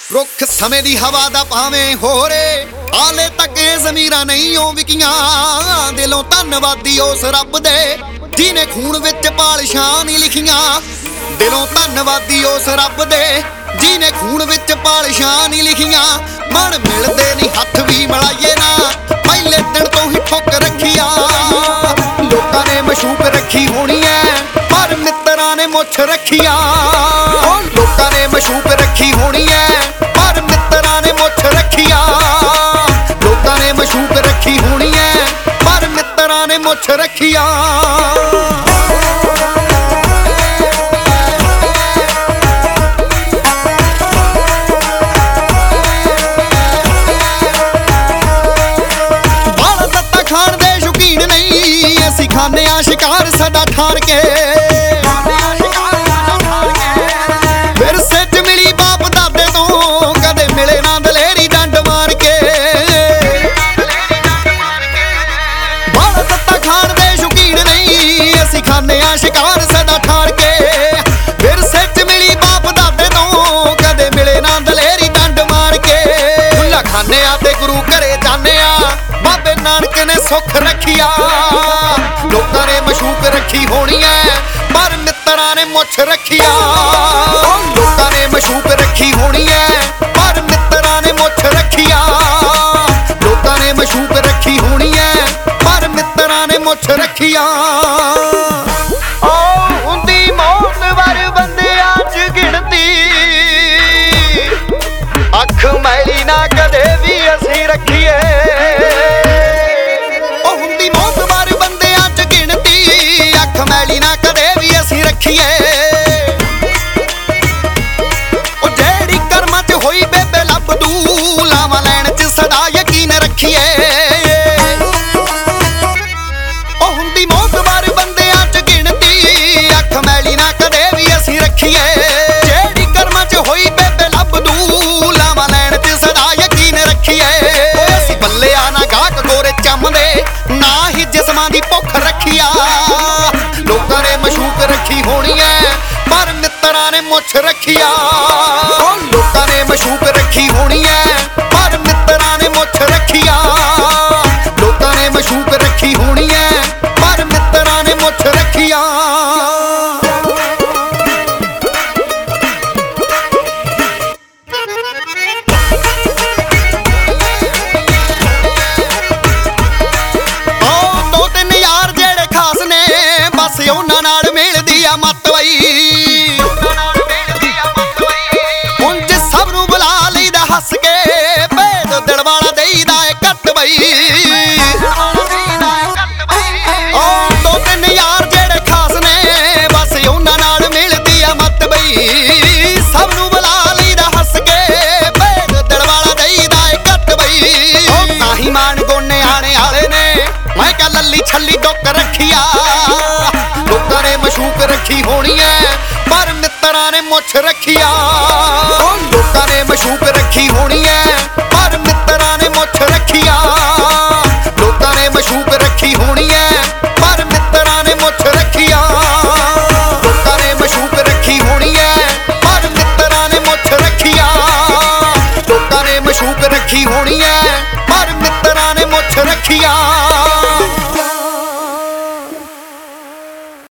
रुख समय दी हवा दा भावें होरे आले तक ज़मीरां नहीं ओ विकियां दिलों धन्नवादी उस रब दे जिने खून विच पालिशां नहीं लिखियां दिलों धन्नवादी उस रब दे जिने खून विच पालिशां नहीं लिखियां मन मिलदे नहीं हथ भी मिलाइए ना पहले दिन तो ही ठोक रखिया लोकां ने मशूक रखी होनी है पर मित्रां ने मुछ रखिया लोकां ने मशूक रखी होनी है पर मित्रां ने मुछ रखिया लोकां ने मशूक रखी होनी है पर मित्रां ने मुछ रखिया खाने शिकार सदा ठार के फिर सिच मिली बाप दादे तो कदे मिले ना दलेरी डंड मार के बाला तत्ता खान दे शौकीन नहीं असी खाने शिकार सदा ठार के फिर सिच मिली बाप दादे तो कदे मिले ना दलेरी डंड मार के खुला खाने आते गुरु घरे जाने बाबे नानक ने सुख रखिया लोकां ने मशूक रखी होनी है पर मित्रां ने मुछ रखिया लोकां ने मशूक रखी होनी है पर मित्रां ने मुछ रखिया लोकां ने मशूक रखी होनी है पर मित्रां ने मुछ रखिया हुंदी मौत वर बंदियां च गिणती अख मैली ना कदे भी असीं रखीए मैली ना कदे भी असीं रखीए जेड़ी कर्मां च होई बेबे लभदू लावां लैण च सदा यकीन रखीए हुंदी मौत बार बंदियां च गिणती अख मैली ना कदे भी असीं रखीए जेड़ी कर्मां च होई बेबे लभदू लावां लैण च सदा यकीन रखीए असीं बल्लिया ना गाहक गोरे चमदे ना ही जिस्मां दी भुख रखिया लोकां ने मशूक रखी होनी है पर मित्रां ने मुछ रखिया लोकां ने मशूक रखी होनी है पर मित्रां ने मुछ रखिया लोकां ने मशूक रखी होनी है पर मित्रां ने मुछ रखिया उन्हां नाल मिलदी आ मत बई उंज सब नूं बुला लईदा हस के भेद दिल वाला देईदा ए कट बई दो तीन यार जेड़े खास ने बस उन्हां नाल मिलदी आ मत बई सब नूं बुला लईदा हस के भेद दिल वाला देईदा ए कट बई ताही मान गोने आने वाले ने मैं कह लल्ली छल्ली डुक रखिया लोकां ने मशूक रखी होनी है पर मित्रां ने मुछ रखिया लोकां ने मशूक रखी होनी है पर मित्रां ने मुछ रखिया लोकां ने मशूक रखी होनी है पर मित्रां ने मुछ रखिया लोकां ने मशूक रखी होनी है पर मित्रां ने मुछ रखिया लोकां ने मशूक रखी होनी है पर मित्रां ने मुछ रखिया